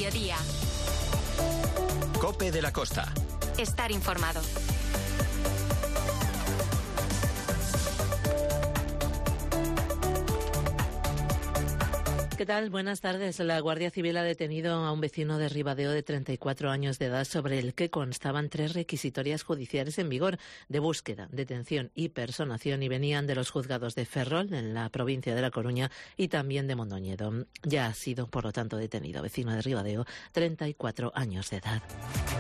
mediodía. COPE de la Costa. Estar informado. ¿Qué tal? Buenas tardes. La Guardia Civil ha detenido a un vecino de Ribadeo de 34 años de edad sobre el que constaban 3 requisitorias judiciales en vigor de búsqueda, detención y personación y venían de los juzgados de Ferrol, en la provincia de La Coruña, y también de Mondoñedo. Ya ha sido, por lo tanto, detenido. Vecino de Ribadeo, 34 años de edad.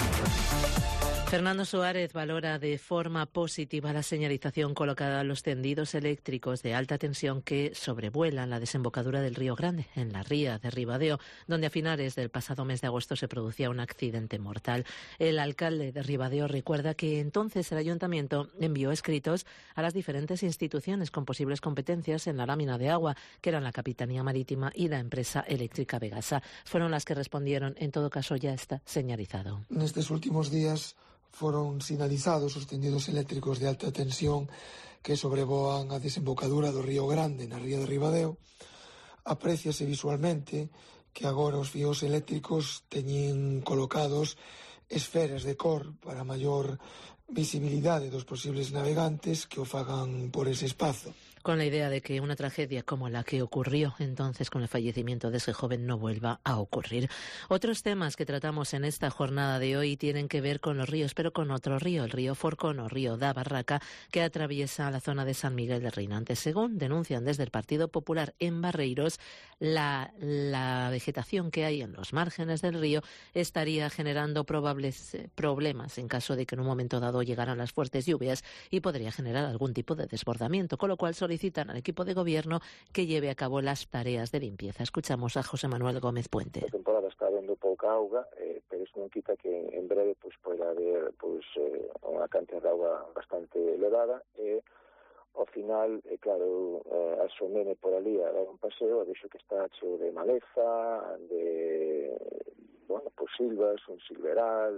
Fernando Suárez valora de forma positiva la señalización colocada a los tendidos eléctricos de alta tensión que sobrevuelan la desembocadura del Río Grande, en la ría de Ribadeo, donde a finales del pasado mes de agosto se producía un accidente mortal. El alcalde de Ribadeo recuerda que entonces el ayuntamiento envió escritos a las diferentes instituciones con posibles competencias en la lámina de agua, que eran la Capitanía Marítima y la empresa eléctrica Vegasa. Fueron las que respondieron. En todo caso, ya está señalizado. En estos últimos días foron sinalizados os tendidos eléctricos de alta tensión que sobrevoan a desembocadura do Río Grande na ría de Ribadeo. Apréciase visualmente que agora os fíos eléctricos teñen colocados esferas de cor para maior visibilidade dos posibles navegantes que o fagan por ese espazo. Con la idea de que una tragedia como la que ocurrió entonces con el fallecimiento de ese joven no vuelva a ocurrir. Otros temas que tratamos en esta jornada de hoy tienen que ver con los ríos, pero con otro río, el río Forcón o río da Barraca, que atraviesa la zona de San Miguel de Reinante. Según denuncian desde el Partido Popular en Barreiros, la vegetación que hay en los márgenes del río estaría generando probables problemas en caso de que en un momento dado llegaran las fuertes lluvias y podría generar algún tipo de desbordamiento, con lo cual solicitan al equipo de gobierno que lleve a cabo las tareas de limpieza. Escuchamos a José Manuel Gómez Puente. A temporada está habendo pouca auga, pero isto non quita que en breve poida haber unha cantidad de auga bastante elevada e ao final, claro, asomeme por ali a dar un paseo, vexo que está cheo de maleza, de silvas, un silveral,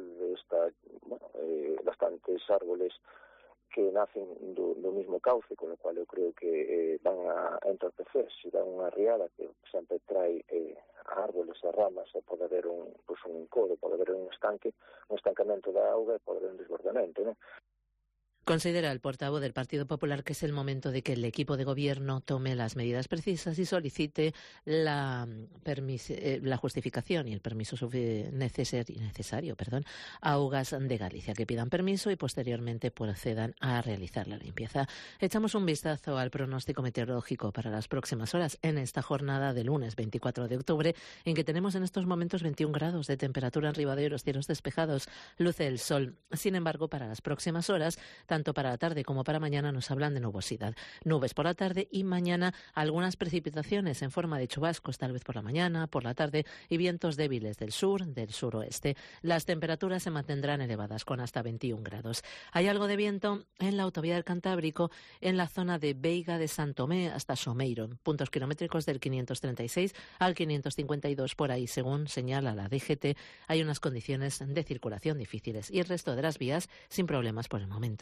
bastantes árboles que nacen do mismo cauce, con lo cual eu creo que van a entorpecer, se dan unha riada que sempre trae árboles e ramas, e pode haber un codo, pode haber un estancamento da auga e pode haber un desbordamento, non? Considera el portavoz del Partido Popular que es el momento de que el equipo de gobierno tome las medidas precisas y solicite la justificación y el permiso necesario a Augas de Galicia, que pidan permiso y posteriormente procedan a realizar la limpieza. Echamos un vistazo al pronóstico meteorológico para las próximas horas en esta jornada de lunes 24 de octubre, en que tenemos en estos momentos 21 grados de temperatura en Ribadeo y los cielos despejados. Luce el sol. Sin embargo, para las próximas horas, tanto para la tarde como para mañana, nos hablan de nubosidad. Nubes por la tarde y mañana algunas precipitaciones en forma de chubascos, tal vez por la mañana, por la tarde, y vientos débiles del suroeste. Las temperaturas se mantendrán elevadas, con hasta 21 grados. Hay algo de viento en la autovía del Cantábrico, en la zona de Veiga de San Tomé hasta Someiro, puntos kilométricos del 536 al 552. Por ahí, según señala la DGT, hay unas condiciones de circulación difíciles y el resto de las vías sin problemas por el momento.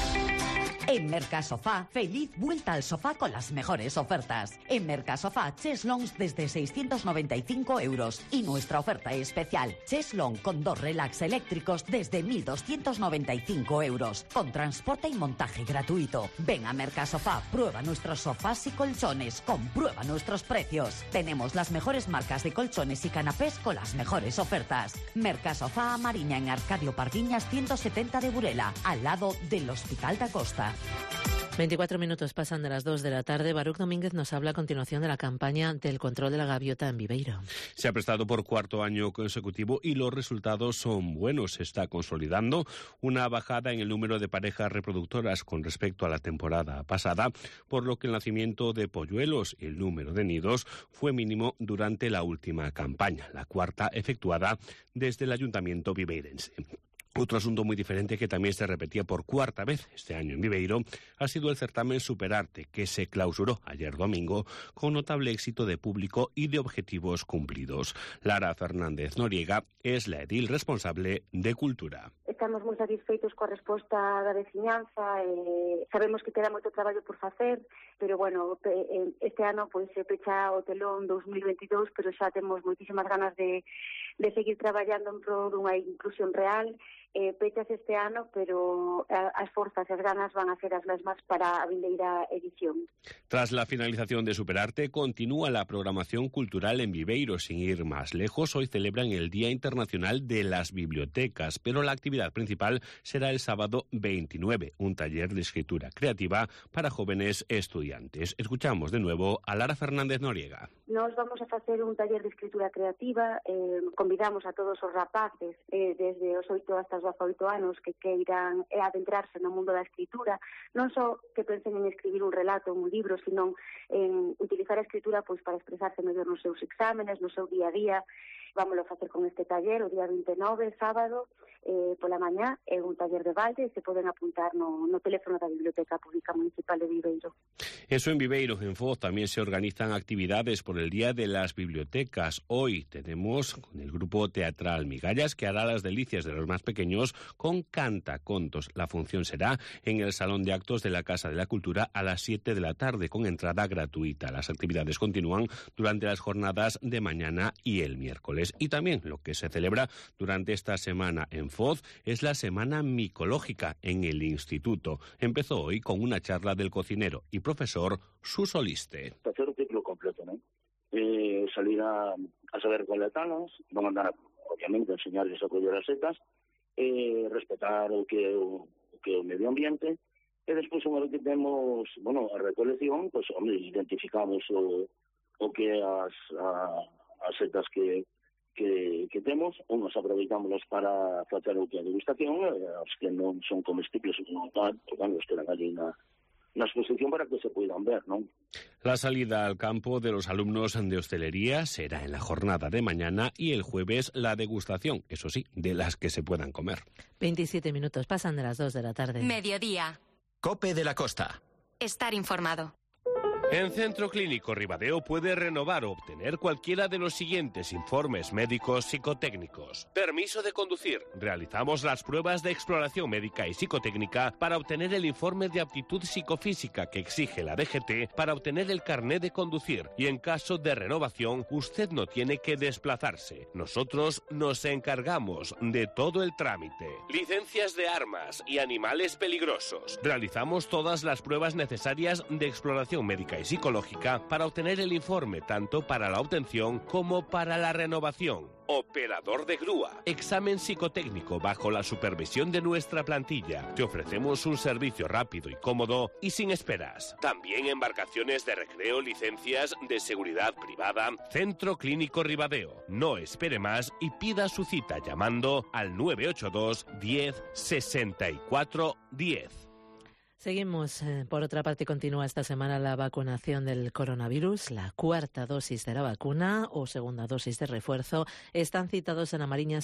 En Mercasofá, feliz vuelta al sofá con las mejores ofertas. En Mercasofá, cheslongs desde 695 € y nuestra oferta especial, cheslong con 2 relax eléctricos desde 1.295 €, con transporte y montaje gratuito. Ven a Mercasofá, prueba nuestros sofás y colchones, comprueba nuestros precios. Tenemos las mejores marcas de colchones y canapés con las mejores ofertas. Mercasofá a Mariña, en Arcadio Pardiñas 170 de Burela, al lado del Hospital da Costa. 24 minutos pasan de las 2 de la tarde. Baruch Domínguez nos habla a continuación de la campaña del control de la gaviota en Viveiro. Se ha prestado por 4º año consecutivo y los resultados son buenos. Se está consolidando una bajada en el número de parejas reproductoras con respecto a la temporada pasada, por lo que el nacimiento de polluelos y el número de nidos fue mínimo durante la última campaña, la 4ª efectuada desde el Ayuntamiento viveirense. Otro asunto muy diferente que también se repetía por cuarta vez este año en Viveiro ha sido el certamen Superarte, que se clausuró ayer domingo con notable éxito de público y de objetivos cumplidos. Lara Fernández Noriega es la edil responsable de Cultura. Estamos moi satisfeitos coa resposta da veciñanza, sabemos que queda moito traballo por facer, pero bueno, este ano pois se pecha o telón 2022, pero xa temos moitísimas ganas de seguir traballando en pro dunha inclusión real. Pechas este ano, pero as forzas e as ganas van a ser as mesmas para a vindeira edición. Tras la finalización de Superarte, continúa la programación cultural en Viveiro. Sin ir más lejos, hoy celebran el Día Internacional de las Bibliotecas, pero la actividad principal será el sábado 29, un taller de escritura creativa para jóvenes estudiantes. Escuchamos de nuevo a Lara Fernández Noriega. Nos vamos a facer un taller de escritura creativa, convidamos a todos os rapaces desde os 8 hasta os 18 anos que queiran adentrarse no mundo da escritura, non só que pensen en escribir un relato, un libro, sino en utilizar a escritura pois para expresarse mellor nos seus exámenes, no seu día a día. Vámoslo facer con este taller o día 29, sábado, pola mañá, é un taller de balde e se poden apuntar no teléfono da Biblioteca Pública Municipal de Viveiro. Eso en Viveiro. En Foz también se organizan actividades por el Día de las Bibliotecas. Hoy tenemos con el grupo teatral Migallas, que hará las delicias de los más pequeños con cantacontos. La función será en el Salón de Actos de la Casa de la Cultura a las 7 de la tarde, con entrada gratuita. Las actividades continúan durante las jornadas de mañana y el miércoles. Y también lo que se celebra durante esta semana en Foz es la Semana Micológica en el Instituto. Empezó hoy con una charla del cocinero y profesor Suso Liste. Hacer un ciclo completo, ¿no? Salir a saber coletalas, van a andar, obviamente, a enseñarles a collar as setas, respetar o que o medio ambiente, e despois, unha vez que temos, a recolección, pues, identificamos o que as setas que temos, unhas aproveitámonos para facer outra degustación, as que non son comestibles como tal, os quedan allí na exposición para que se puedan ver, ¿no? La salida al campo de los alumnos de hostelería será en la jornada de mañana y el jueves la degustación, eso sí, de las que se puedan comer. 27 minutos, pasan de las 2 de la tarde. Mediodía. COPE de la Costa. Estar informado. En Centro Clínico Ribadeo puede renovar o obtener cualquiera de los siguientes informes médicos psicotécnicos. Permiso de conducir. Realizamos las pruebas de exploración médica y psicotécnica para obtener el informe de aptitud psicofísica que exige la DGT para obtener el carné de conducir. Y en caso de renovación, usted no tiene que desplazarse. Nosotros nos encargamos de todo el trámite. Licencias de armas y animales peligrosos. Realizamos todas las pruebas necesarias de exploración médica y psicológica para obtener el informe tanto para la obtención como para la renovación. Operador de grúa. Examen psicotécnico bajo la supervisión de nuestra plantilla. Te ofrecemos un servicio rápido y cómodo y sin esperas. También embarcaciones de recreo, licencias de seguridad privada. Centro Clínico Ribadeo. No espere más y pida su cita llamando al 982 10 64 10. Seguimos. Por otra parte, continúa esta semana la vacunación del coronavirus. La cuarta dosis de la vacuna o segunda dosis de refuerzo. Están citados en A Mariña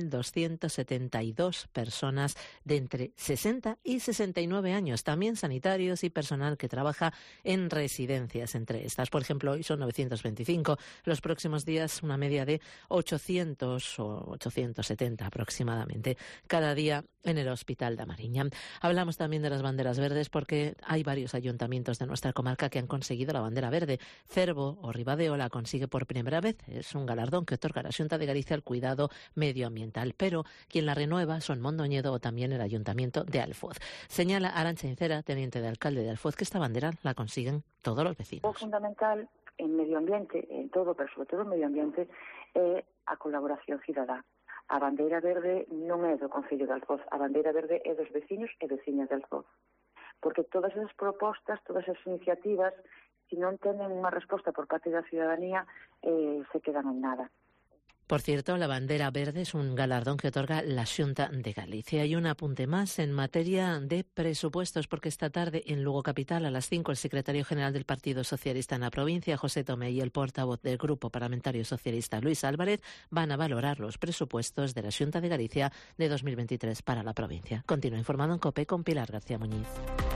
6.272 personas de entre 60 y 69 años. También sanitarios y personal que trabaja en residencias. Entre estas, por ejemplo, hoy son 925. Los próximos días una media de 800 o 870 aproximadamente cada día en el Hospital de A Mariña. Hablamos también de las banderas verdes porque hay varios ayuntamientos de nuestra comarca que han conseguido la bandera verde. Cervo o Ribadeo la consigue por primera vez. Es un galardón que otorga la Xunta de Galicia al cuidado medioambiental, pero quien la renueva son Mondoñedo o también el Ayuntamiento de Alfoz. Señala Arantxa Incera, teniente de alcalde de Alfoz, que esta bandera la consiguen todos los vecinos. O fundamental en medio ambiente, en todo, pero sobre todo en medio ambiente, é a colaboración cidadá. A bandeira verde non é do Concello de Alfoz, a bandeira verde é dos veciños e veciñas de Alfoz. Porque todas esas propostas, todas esas iniciativas, se non tenen unha resposta por parte da ciudadanía, se quedan en nada. Por cierto, la bandera verde es un galardón que otorga la Xunta de Galicia. Y un apunte más en materia de presupuestos, porque esta tarde en Lugo Capital a las 5 el secretario general del Partido Socialista en la provincia, José Tomé, y el portavoz del Grupo Parlamentario Socialista, Luis Álvarez, van a valorar los presupuestos de la Xunta de Galicia de 2023 para la provincia. Continúa informado en COPE con Pilar García Muñiz.